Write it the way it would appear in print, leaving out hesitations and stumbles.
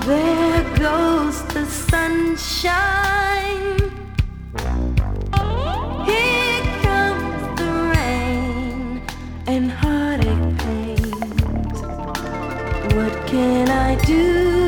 There goes the sunshine. Here comes the rain and heartache pains. What can I do?